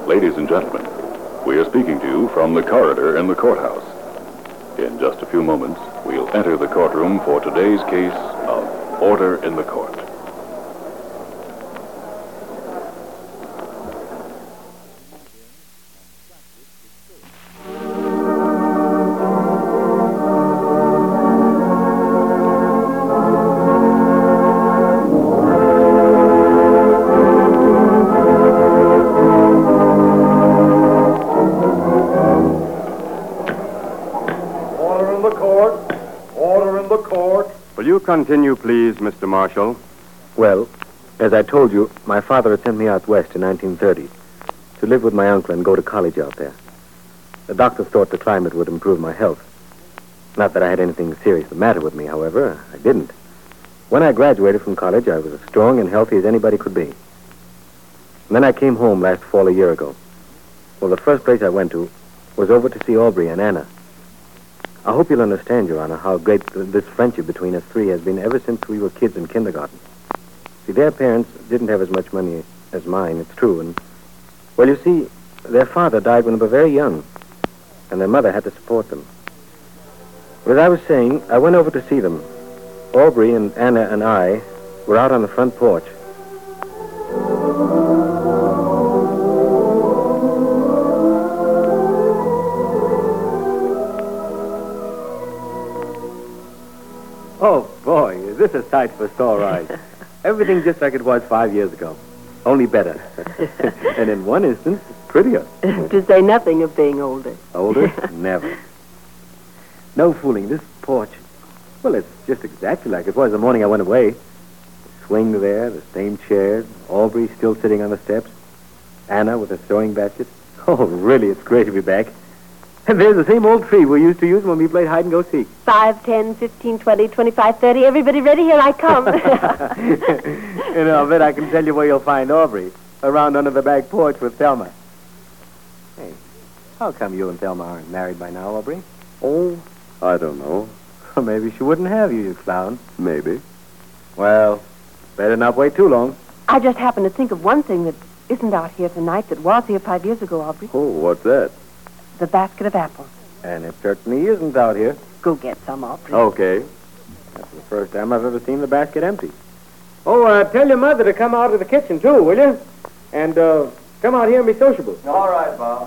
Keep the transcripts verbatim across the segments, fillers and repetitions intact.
Ladies and gentlemen, we are speaking to you from the corridor in the courthouse. In just a few moments, we'll enter the courtroom for today's case of order in the court. Continue, please, Mister Marshall. Well, as I told you, my father had sent me out west in nineteen thirty to live with my uncle and go to college out there. The doctors thought the climate would improve my health. Not that I had anything serious the matter with me, however. I didn't. When I graduated from college, I was as strong and healthy as anybody could be. And then I came home last fall a year ago. Well, the first place I went to was over to see Aubrey and Anna. I hope you'll understand, Your Honor, how great th- this friendship between us three has been ever since we were kids in kindergarten. See, their parents didn't have as much money as mine, it's true, and, well, you see, their father died when they were very young, and their mother had to support them. But as I was saying, I went over to see them. Aubrey and Anna and I were out on the front porch. Oh, boy, is this a sight for sore eyes. Everything just like it was five years ago. Only better. And in one instance, prettier. To say nothing of being older. Older? Never. No fooling. This porch, well, it's just exactly like it was the morning I went away. The swing there, the same chairs, Aubrey still sitting on the steps, Anna with a sewing basket. Oh, really, it's great to be back. And there's the same old tree we used to use when we played hide and go seek. Five, ten, fifteen, twenty, twenty-five, thirty. Everybody ready? Here I come. You know, I bet I can tell you where you'll find Aubrey. Around under the back porch with Thelma. Hey, how come you and Thelma aren't married by now, Aubrey? Oh, I don't know. Well, maybe she wouldn't have you, you clown. Maybe. Well, better not wait too long. I just happened to think of one thing that isn't out here tonight that was here five years ago, Aubrey. Oh, what's that? The basket of apples. And it certainly isn't out here. Go get some, Aubrey. Okay. That's the first time I've ever seen the basket empty. Oh, uh, tell your mother to come out of the kitchen, too, will you? And, uh, come out here and be sociable. All right, Bob.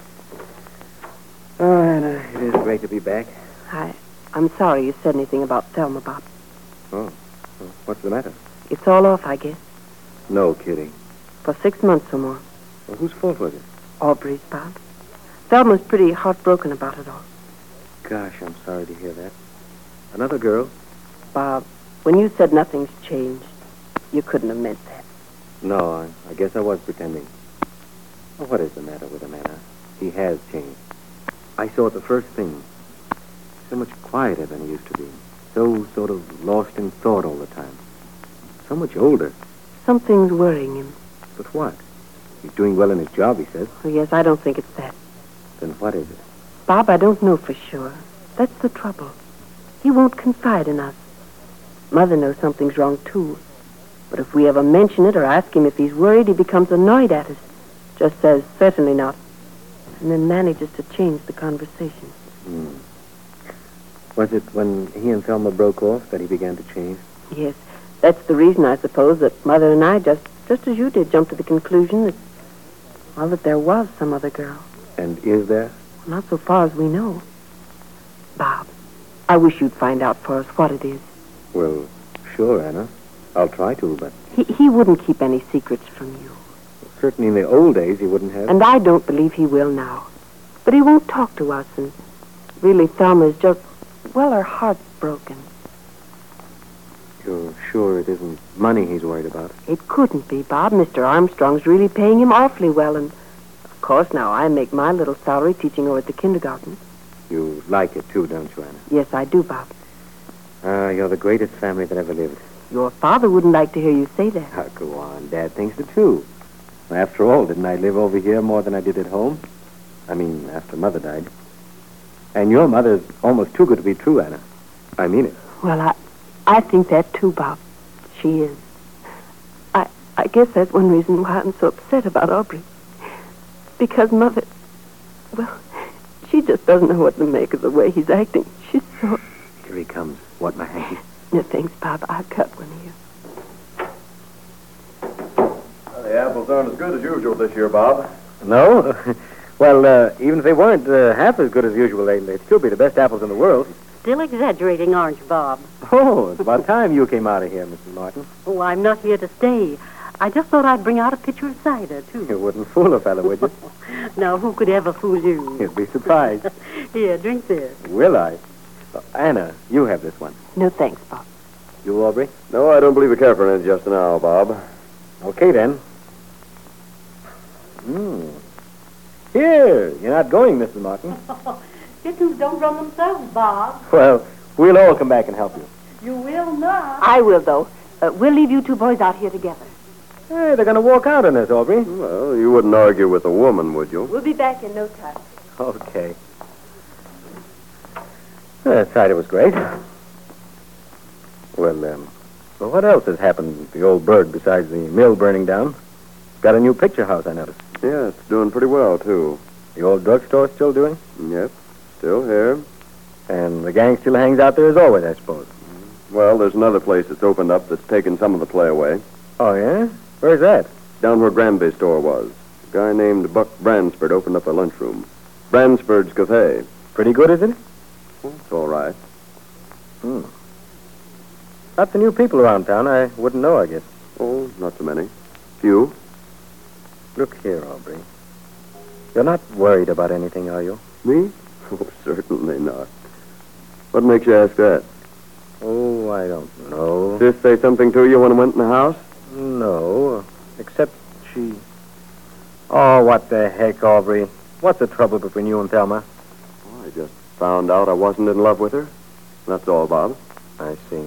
Oh, Anna, it is great to be back. I, I'm sorry you said anything about Thelma, Bob. Oh, well, what's the matter? It's all off, I guess. No kidding. For six months or more. Well, whose fault was it? Aubrey's, Bob. Thelma's pretty heartbroken about it all. Gosh, I'm sorry to hear that. Another girl? Bob, when you said nothing's changed, you couldn't have meant that. No, I, I guess I was pretending. Well, what is the matter with him, Anna? He has changed. I saw it the first thing. So much quieter than he used to be. So sort of lost in thought all the time. So much older. Something's worrying him. But what? He's doing well in his job, he says. Oh, yes, I don't think it's that. Then what is it? Bob, I don't know for sure. That's the trouble. He won't confide in us. Mother knows something's wrong, too. But if we ever mention it or ask him if he's worried, he becomes annoyed at us. Just says, certainly not. And then manages to change the conversation. Hmm. Was it when he and Thelma broke off that he began to change? Yes. That's the reason, I suppose, that Mother and I, just, just as you did, jumped to the conclusion that, well, that there was some other girl. And is there? Not so far as we know. Bob, I wish you'd find out for us what it is. Well, sure, Anna. I'll try to, but... He, he wouldn't keep any secrets from you. Certainly in the old days he wouldn't have. And I don't believe he will now. But he won't talk to us, and really Thelma's just, well, her heart's broken. You're sure it isn't money he's worried about? It couldn't be, Bob. Mister Armstrong's really paying him awfully well, and of course now I make my little salary teaching over at the kindergarten. You like it too, don't you, Anna? Yes, I do, Bob. Ah, uh, you're the greatest family that ever lived. Your father wouldn't like to hear you say that. Oh, go on. Dad thinks it too. After all, didn't I live over here more than I did at home? I mean, after Mother died. And your mother's almost too good to be true, Anna. I mean it. Well, I, I think that too, Bob. She is. I, I guess that's one reason why I'm so upset about Aubrey. because Mother... Well, she just doesn't know what to make of the way he's acting. She's so... Here he comes. Want my hand? No, thanks, Bob. I'll cut one here. Well, the apples aren't as good as usual this year, Bob. No? Well, uh, even if they weren't uh, half as good as usual, they'd, they'd still be the best apples in the world. Still exaggerating, aren't you, Bob? Oh, it's about time you came out of here, Missus Martin. Oh, I'm not here to stay. I just thought I'd bring out a pitcher of cider, too. You wouldn't fool a fellow, would you? Now, who could ever fool you? You'd be surprised. Here, drink this. Will I? Uh, Anna, you have this one. No, thanks, Bob. You, Aubrey? No, I don't believe I care for it just now, Bob. Okay, then. Hmm. Here, you're not going, Missus Martin. Kittens don't run themselves, Bob. Well, we'll all come back and help you. You will not. I will, though. Uh, we'll leave you two boys out here together. Hey, they're going to walk out on us, Aubrey. Well, you wouldn't argue with a woman, would you? We'll be back in no time. Okay. That cider was great. Well, um, well, what else has happened to the old bird besides the mill burning down? Got a new picture house, I noticed. Yeah, it's doing pretty well, too. The old drugstore still doing? Yep, still here. And the gang still hangs out there as always, I suppose. Well, there's another place that's opened up that's taken some of the play away. Oh, yeah? Where's that? Down where Granby's store was. A guy named Buck Bransford opened up a lunchroom. Bransford's Cafe. Pretty good, isn't it? Well, it's all right. Hmm. Lots of new people around town. I wouldn't know, I guess. Oh, not so many. Few. Look here, Aubrey. You're not worried about anything, are you? Me? Oh, certainly not. What makes you ask that? Oh, I don't know. Did this say something to you when I went in the house? No, except she... Oh, what the heck, Aubrey? What's the trouble between you and Thelma? Oh, I just found out I wasn't in love with her. That's all, Bob. I see.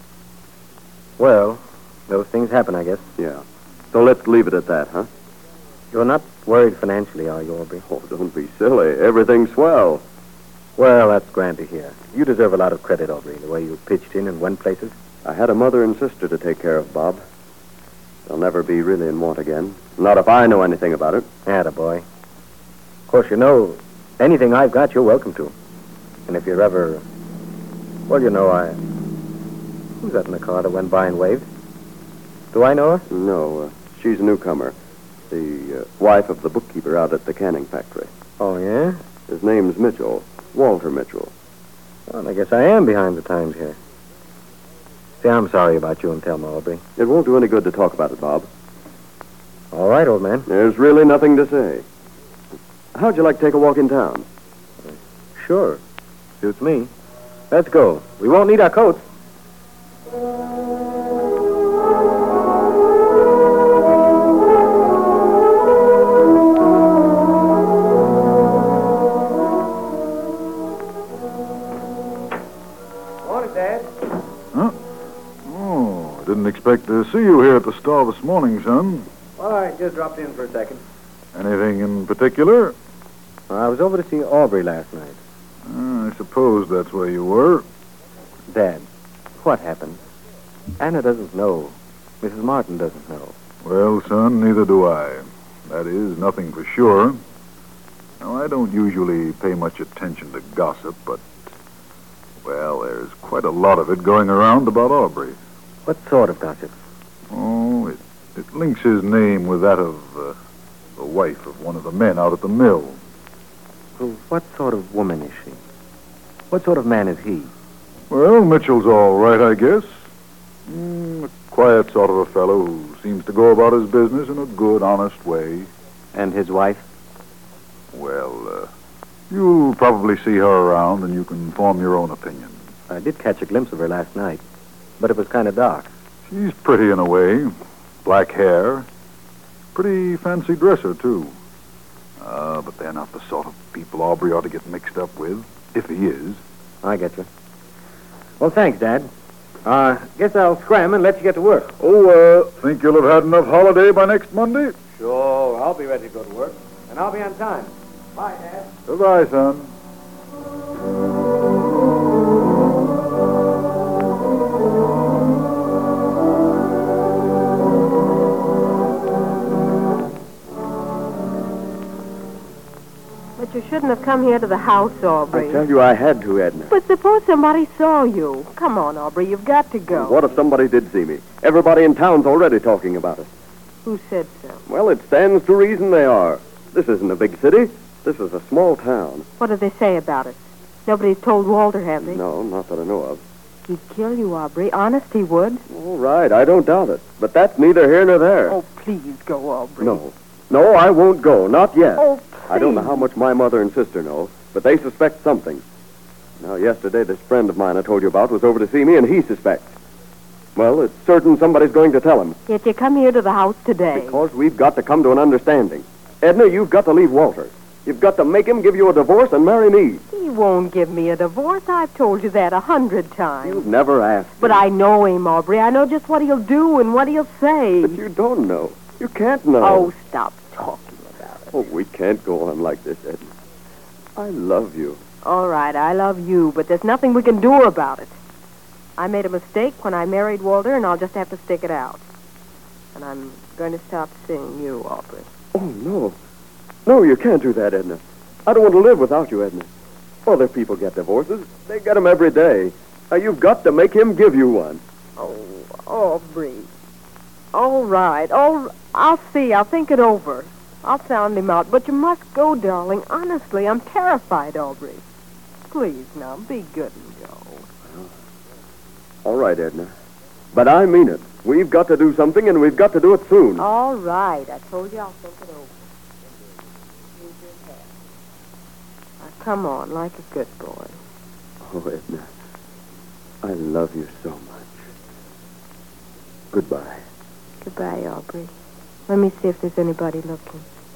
Well, those things happen, I guess. Yeah. So let's leave it at that, huh? You're not worried financially, are you, Aubrey? Oh, don't be silly. Everything's swell. Well, that's grand to hear. You deserve a lot of credit, Aubrey, the way you pitched in and went places. I had a mother and sister to take care of, Bob. They'll never be really in want again. Not if I know anything about it. Attaboy. Of course, you know, anything I've got, you're welcome to. And if you're ever... Well, you know, I... Who's that in the car that went by and waved? Do I know her? No, uh, she's a newcomer. The uh, wife of the bookkeeper out at the canning factory. Oh, yeah? His name's Mitchell. Walter Mitchell. Well, I guess I am behind the times here. See, I'm sorry about you and Thelma, Aubrey. It won't do any good to talk about it, Bob. All right, old man. There's really nothing to say. How'd you like to take a walk in town? Sure. Suits me. Let's go. We won't need our coats. Morning, Dad. Huh? Oh, I didn't expect to see you here at the store this morning, son. Well, I just dropped in for a second. Anything in particular? I was over to see Aubrey last night. Uh, I suppose that's where you were. Dad, what happened? Anna doesn't know. Missus Martin doesn't know. Well, son, neither do I. That is, nothing for sure. Now, I don't usually pay much attention to gossip, but, well, there's quite a lot of it going around about Aubrey. What sort of gossip? Oh, it, it links his name with that of uh, the wife of one of the men out at the mill. Well, what sort of woman is she? What sort of man is he? Well, Mitchell's all right, I guess. Mm, a quiet sort of a fellow who seems to go about his business in a good, honest way. And his wife? Well, uh, you'll probably see her around and you can form your own opinion. I did catch a glimpse of her last night, but it was kind of dark. She's pretty in a way. Black hair. Pretty fancy dresser, too. Uh, but they're not the sort of people Aubrey ought to get mixed up with, if he is. I get you. Well, thanks, Dad. Uh, guess I'll scram and let you get to work. Oh, uh, think you'll have had enough holiday by next Monday? Sure, I'll be ready to go to work. And I'll be on time. Bye, Dad. Goodbye, son. But you shouldn't have come here to the house, Aubrey. I tell you, I had to, Edna. But suppose somebody saw you. Come on, Aubrey, you've got to go. What if somebody did see me? Everybody in town's already talking about it. Who said so? Well, it stands to reason they are. This isn't a big city. This is a small town. What do they say about it? Nobody's told Walter, have they? No, not that I know of. He'd kill you, Aubrey. Honest, he would. All right, I don't doubt it. But that's neither here nor there. Oh, please go, Aubrey. No. No, I won't go. Not yet. Oh, please. I don't know how much my mother and sister know, but they suspect something. Now, yesterday, this friend of mine I told you about was over to see me, and he suspects. Well, it's certain somebody's going to tell him. Yet you come here to the house today. Because we've got to come to an understanding. Edna, you've got to leave Walter. You've got to make him give you a divorce and marry me. He won't give me a divorce. I've told you that a hundred times. You've never asked him. But I know him, Aubrey. I know just what he'll do and what he'll say. But you don't know. You can't know. Oh, stop talking about it. Oh, we can't go on like this, Edna. I love you. All right, I love you, but there's nothing we can do about it. I made a mistake when I married Walter, and I'll just have to stick it out. And I'm going to stop seeing you, Aubrey. Oh, no. No, you can't do that, Edna. I don't want to live without you, Edna. Other people get divorces. They get them every day. Now, you've got to make him give you one. Oh, Aubrey. All right. All, I'll see. I'll think it over. I'll sound him out. But you must go, darling. Honestly, I'm terrified, Aubrey. Please, now, be good and go. All right, Edna. But I mean it. We've got to do something, and we've got to do it soon. All right. I told you I'll think it over. Now, come on, like a good boy. Oh, Edna. I love you so much. Goodbye. Goodbye, Aubrey. Let me see if there's anybody looking.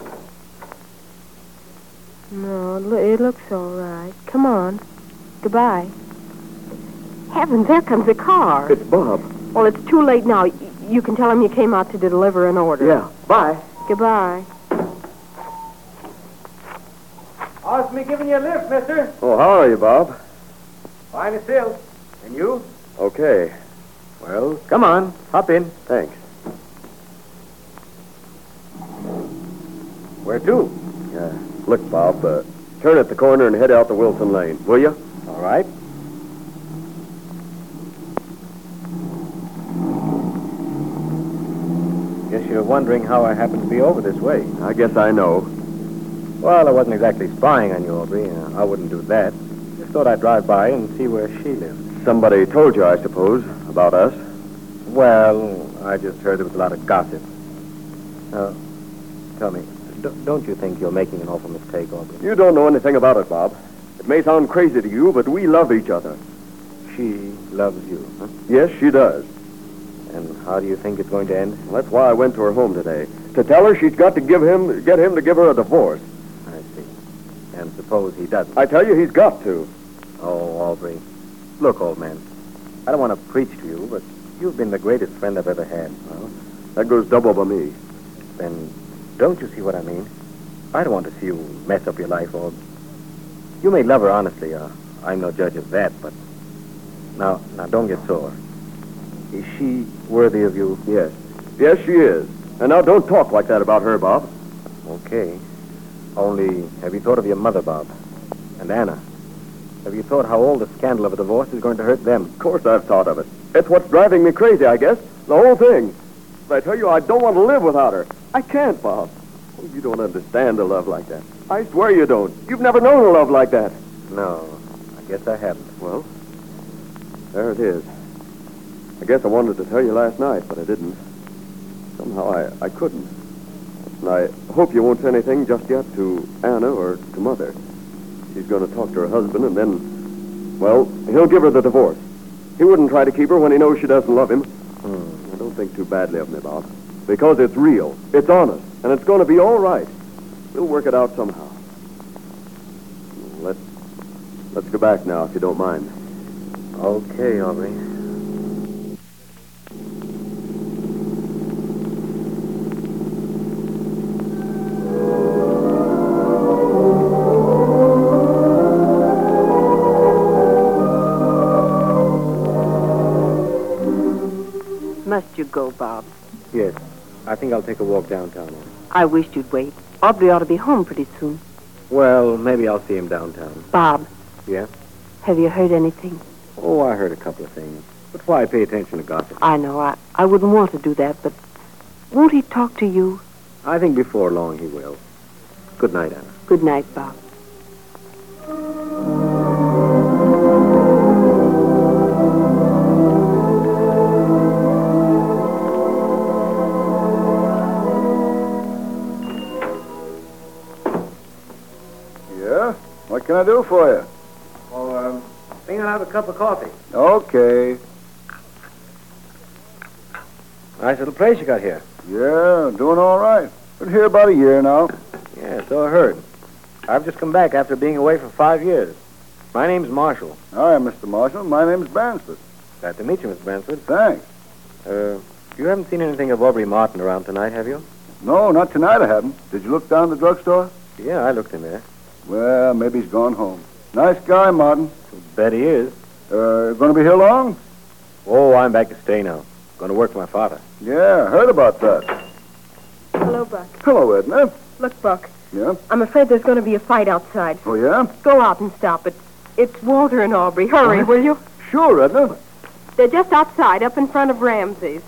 No, it looks all right. Come on. Goodbye. Heavens, there comes a car. It's Bob. Well, it's too late now. Y- you can tell him you came out to deliver an order. Yeah. Bye. Goodbye. How's me giving you a lift, mister? Oh, how are you, Bob? Fine as still. And you? Okay. Well, come on. Hop in. Thanks. Where to? Yeah. Look, Bob, uh, turn at the corner and head out to Wilson Lane, will you? All right. Guess you're wondering how I happened to be over this way. I guess I know. Well, I wasn't exactly spying on you, Aubrey. Uh, I wouldn't do that. Just thought I'd drive by and see where she lived. Somebody told you, I suppose, about us. Well, I just heard there was a lot of gossip. Now, tell me, d- don't you think you're making an awful mistake, Aubrey? You don't know anything about it, Bob. It may sound crazy to you, but we love each other. She loves you, huh? Yes, she does. And how do you think it's going to end? Well, that's why I went to her home today. To tell her she's got to give him, get him to give her a divorce. I see. And suppose he doesn't. I tell you, he's got to. Oh, Aubrey. Look, old man, I don't want to preach to you, but you've been the greatest friend I've ever had. Well, that goes double by me. Then don't you see what I mean? I don't want to see you mess up your life, Aub. You may love her honestly. Uh, I'm no judge of that, but... Now, now, don't get sore. Is she worthy of you? Yes. Yes, she is. And now don't talk like that about her, Bob. Okay. Only, have you thought of your mother, Bob? And Anna? Have you thought how all the scandal of a divorce is going to hurt them? Of course I've thought of it. It's what's driving me crazy, I guess. The whole thing. But I tell you, I don't want to live without her. I can't, Bob. Oh, you don't understand a love like that. I swear you don't. You've never known a love like that. No, I guess I haven't. Well, there it is. I guess I wanted to tell you last night, but I didn't. Somehow I, I couldn't. And I hope you won't say anything just yet to Anna or to Mother. She's going to talk to her husband, and then, well, he'll give her the divorce. He wouldn't try to keep her when he knows she doesn't love him. Hmm. I don't think too badly of me, Bob. Because it's real, it's honest, and it's going to be all right. We'll work it out somehow. Let's, let's go back now, if you don't mind. Okay, Aubrey. Must you go, Bob? Yes, I think I'll take a walk downtown. I wished you'd wait. Aubrey ought to be home pretty soon. Well, maybe I'll see him downtown. Bob, Yeah? have you heard anything? Oh, I heard a couple of things. But why pay attention to gossip? I know. I, I wouldn't want to do that, but won't he talk to you? I think before long he will. Good night, Anna. Good night, Bob. Yeah? What can I do for you? Oh, um, I think I'll have a cup of coffee. Okay. Nice little place you got here. Yeah, doing all right. Been here about a year now. Yeah, so I heard. I've just come back after being away for five years. My name's Marshall. Hi, Mister Marshall. My name's Bansford. Glad to meet you, Mister Bransford. Thanks. Uh, you haven't seen anything of Aubrey Martin around tonight, have you? No, not tonight I haven't. Did you look down the drugstore? Yeah, I looked in there. Well, maybe he's gone home. Nice guy, Martin. Bet he is. Uh, gonna be here long? Oh, I'm back to stay now. Going to work for my father. Yeah, heard about that. Hello, Buck. Hello, Edna. Look, Buck, Yeah? I'm afraid there's going to be a fight outside. Oh, yeah? Go out and stop it. It's Walter and Aubrey. Hurry, will you? Sure, Edna. They're just outside, up in front of Ramsey's.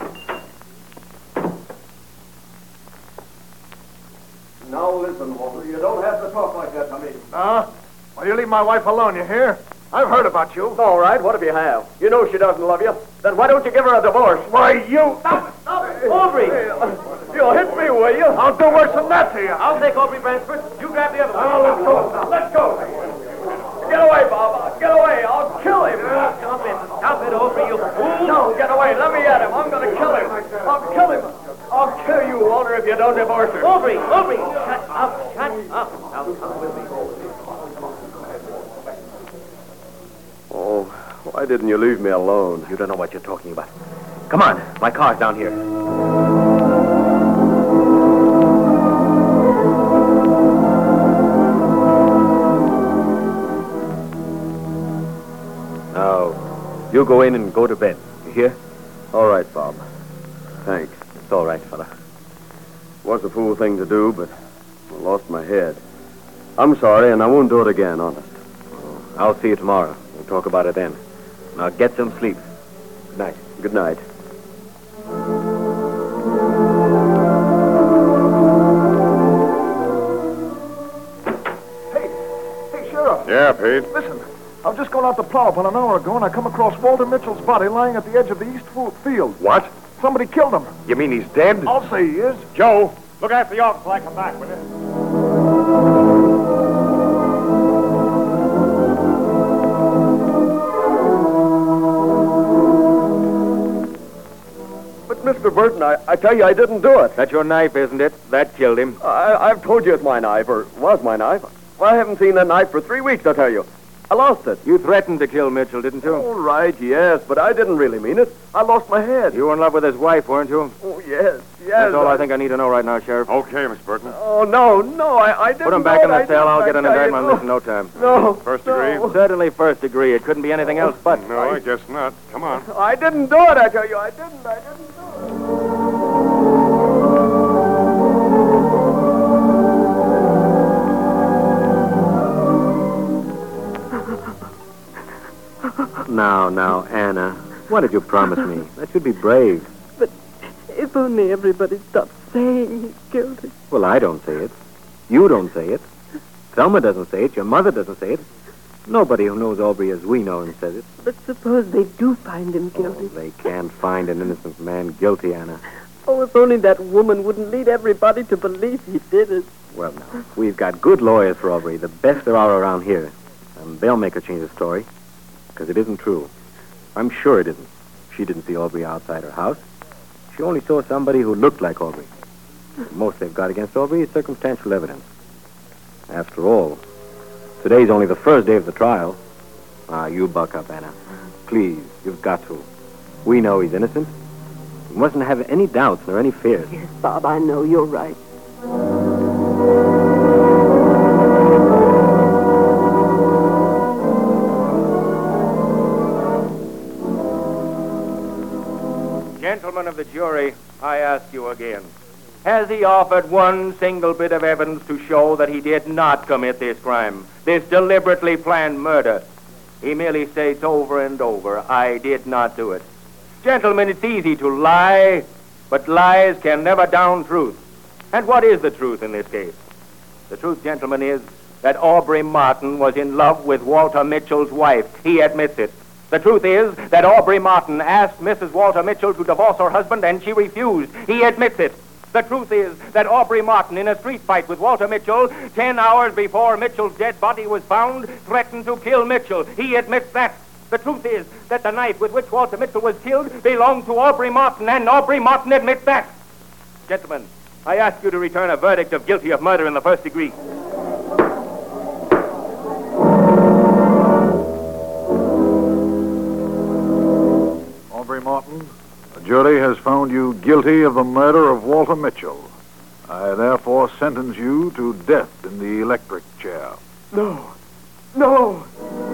Now listen, Walter. You don't have to talk like that to me. Uh, well, you leave my wife alone, you hear? I've heard about you. All right, what if you have? You know she doesn't love you. Then why don't you give her a divorce? Why, you... Stop it! Stop it! Aubrey! You'll hit me, will you? I'll do worse than that to you. I'll take Aubrey Bransford. You grab the other one. Oh, let's go. Let's go. Get away, Bob. Get away. I'll kill him. Stop it. Stop it, Aubrey, you fool. No, get away. Let me at him. I'm going to kill him. I'll kill him. I'll kill you, Walter, if you don't divorce her. Aubrey, Aubrey, shut up, shut up. Now come with me. Oh, why didn't you leave me alone? You don't know what you're talking about. Come on, my car's down here. Now, you go in and go to bed. You hear? All right, Bob. Thanks. It's all right, fella. Was a fool thing to do, but I lost my head. I'm sorry, and I won't do it again, honest. I'll see you tomorrow. We'll talk about it then. Now get some sleep. Good night. Good night. Hey, hey, Sheriff. Yeah, Pete. Listen, I was just going out to plow about an hour ago, and I come across Walter Mitchell's body lying at the edge of the east fo- field. What? Somebody killed him. You mean he's dead? I'll say he is. Joe, look after the ox till I come back, will you? But, Mister Burton, I, I tell you, I didn't do it. That's your knife, isn't it? That killed him. I, I've told you it's my knife, or was my knife. Well, I haven't seen that knife for three weeks, I tell you. I lost it. You threatened to kill Mitchell, didn't you? All right, yes, but I didn't really mean it. I lost my head. You were in love with his wife, weren't you? Oh, yes, yes. That's all I think I need to know right now, Sheriff. Okay, Miss Burton. Oh, no, no, I, I didn't Put him back know in it. the I cell. I'll didn't. get an I tell indictment you, on this in no time. No. First no. degree? Certainly first degree. It couldn't be anything else but. No, I guess not. Come on. I didn't do it, I tell you. I didn't. I didn't do it. Now, now, Anna. What did you promise me? That should be brave. But if only everybody stopped saying he's guilty. Well, I don't say it. You don't say it. Thelma doesn't say it. Your mother doesn't say it. Nobody who knows Aubrey as we know him says it. But suppose they do find him guilty. Oh, they can't find an innocent man guilty, Anna. Oh, if only that woman wouldn't lead everybody to believe he did it. Well, now, we've got good lawyers for Aubrey, the best there are around here. And they'll make her change the story. Because it isn't true. I'm sure it isn't. She didn't see Aubrey outside her house. She only saw somebody who looked like Aubrey. The most they've got against Aubrey is circumstantial evidence. After all, today's only the first day of the trial. Ah, you buck up, Anna. Please, you've got to. We know he's innocent. We mustn't have any doubts nor any fears. Yes, Bob, I know you're right. Gentlemen of the jury, I ask you again. Has he offered one single bit of evidence to show that he did not commit this crime, this deliberately planned murder? He merely states over and over, I did not do it. Gentlemen, it's easy to lie, but lies can never down truth. And what is the truth in this case? The truth, gentlemen, is that Aubrey Martin was in love with Walter Mitchell's wife. He admits it. The truth is that Aubrey Martin asked Missus Walter Mitchell to divorce her husband, and she refused. He admits it. The truth is that Aubrey Martin, in a street fight with Walter Mitchell, ten hours before Mitchell's dead body was found, threatened to kill Mitchell. He admits that. The truth is that the knife with which Walter Mitchell was killed belonged to Aubrey Martin, and Aubrey Martin admits that. Gentlemen, I ask you to return a verdict of guilty of murder in the first degree. Aubrey Martin, the jury has found you guilty of the murder of Walter Mitchell. I therefore sentence you to death in the electric chair. No. No.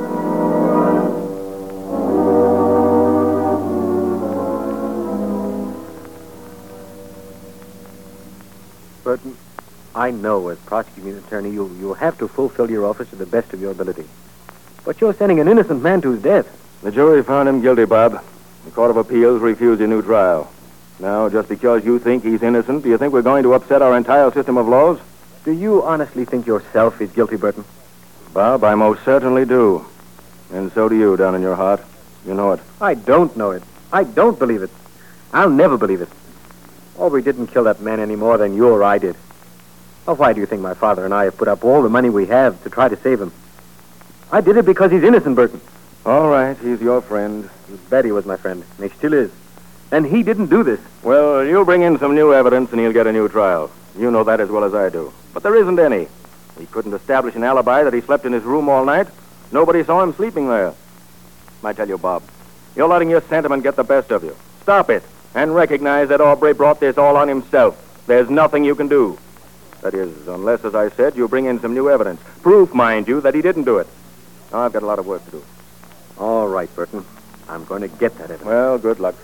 Burton, I know as prosecuting attorney you, you'll have to fulfill your office to the best of your ability. But you're sending an innocent man to his death. The jury found him guilty, Bob. The Court of Appeals refused a new trial. Now, just because you think he's innocent, do you think we're going to upset our entire system of laws? Do you honestly think yourself he's guilty, Burton? Bob, I most certainly do. And so do you, down in your heart. You know it. I don't know it. I don't believe it. I'll never believe it. Aubrey didn't kill that man any more than you or I did. Well, why do you think my father and I have put up all the money we have to try to save him? I did it because he's innocent, Burton. All right, he's your friend. You bet he was my friend, and he still is. And he didn't do this. Well, you'll bring in some new evidence and he'll get a new trial. You know that as well as I do. But there isn't any. He couldn't establish an alibi that he slept in his room all night. Nobody saw him sleeping there. I tell you, Bob, you're letting your sentiment get the best of you. Stop it, and recognize that Aubrey brought this all on himself. There's nothing you can do. That is, unless, as I said, you bring in some new evidence. Proof, mind you, that he didn't do it. Now, I've got a lot of work to do. All right, Burton. I'm going to get that evidence. Well, good luck.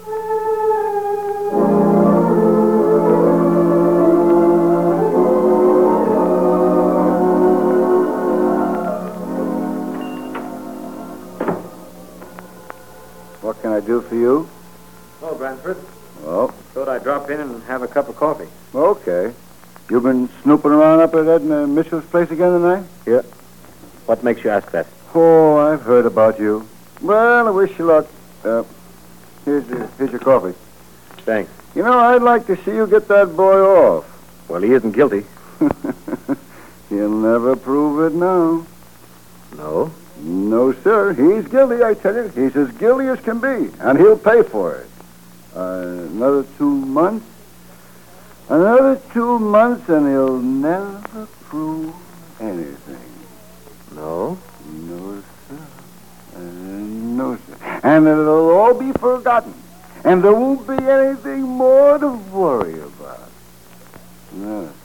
What can I do for you? Hello, Brantford. Oh, Thought I'd drop in and have a cup of coffee. okay. You been snooping around up at Ed uh, Mitchell's place again tonight? Yeah. What makes you ask that? Oh, I've heard about you. Well, I wish you luck. Uh, here's, your, here's your coffee. Thanks. You know, I'd like to see you get that boy off. Well, he isn't guilty. He'll never prove it now. No? No, sir. He's guilty, I tell you. He's as guilty as can be, and he'll pay for it. Uh, another two months? Another two months, and he'll never prove anything. No? No, sir. Uh, no, sir. And it'll all be forgotten. And there won't be anything more to worry about. No, sir.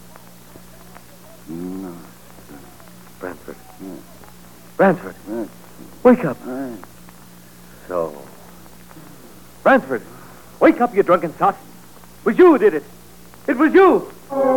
No, sir. Brantford. Yeah. Brantford. Yeah. Wake up. Right. So. Brantford. Wake up, you drunken sot. It was you who did it. It was you.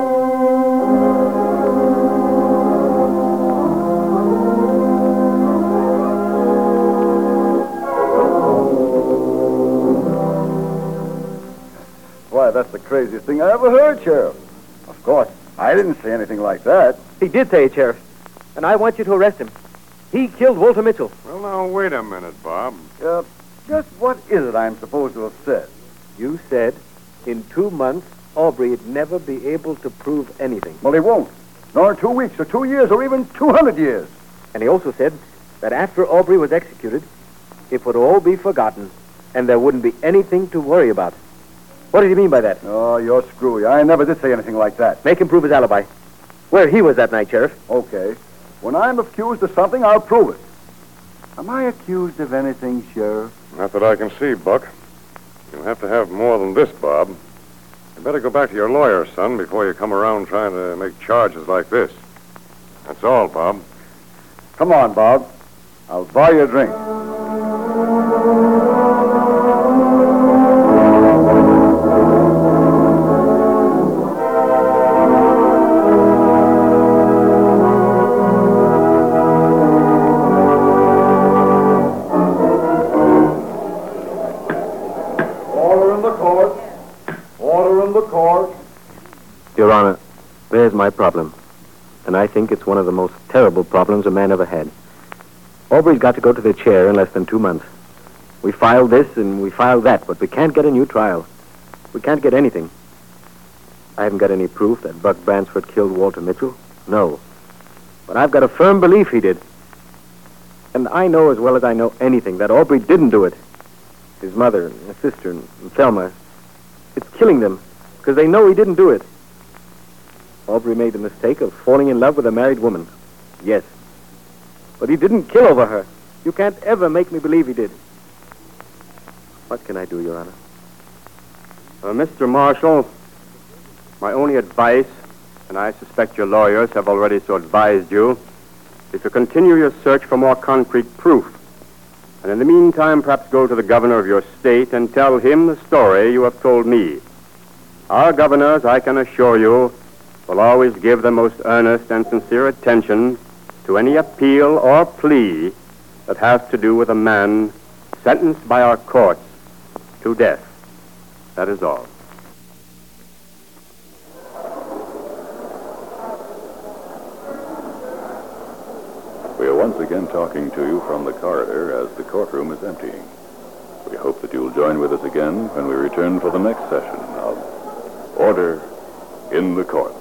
Why, that's the craziest thing I ever heard, Sheriff. Of course, I didn't say anything like that. He did say it, Sheriff. And I want you to arrest him. He killed Walter Mitchell. Well, now, wait a minute, Bob. Uh, just what is it I'm supposed to have said? You said in two months Aubrey'd never be able to prove anything. Well, he won't. Nor in two weeks, or two years, or even two hundred years. And he also said that after Aubrey was executed, it would all be forgotten, and there wouldn't be anything to worry about. What did he mean by that? Oh, you're screwy. I never did say anything like that. Make him prove his alibi. Where he was that night, Sheriff. Okay. When I'm accused of something, I'll prove it. Am I accused of anything, Sheriff? Not that I can see, Buck. You'll have to have more than this, Bob. You better go back to your lawyer, son, before you come around trying to make charges like this. That's all, Bob. Come on, Bob. I'll buy you a drink. the court. Your Honor, there's my problem. And I think it's one of the most terrible problems a man ever had. Aubrey's got to go to the chair in less than two months. We filed this and we filed that, but we can't get a new trial. We can't get anything. I haven't got any proof that Buck Bransford killed Walter Mitchell. No. But I've got a firm belief he did. And I know as well as I know anything that Aubrey didn't do it. His mother and his sister and Thelma. It's killing them because they know he didn't do it. Aubrey made the mistake of falling in love with a married woman. Yes. But he didn't kill over her. You can't ever make me believe he did. What can I do, Your Honor? Uh, Mister Marshall, my only advice, and I suspect your lawyers have already so advised you, is to continue your search for more concrete proof. And in the meantime, perhaps go to the governor of your state and tell him the story you have told me. Our governors, I can assure you, will always give the most earnest and sincere attention to any appeal or plea that has to do with a man sentenced by our courts to death. That is all. We are once again talking to you from the corridor as the courtroom is emptying. We hope that you'll join with us again when we return for the next session of Order in the Court.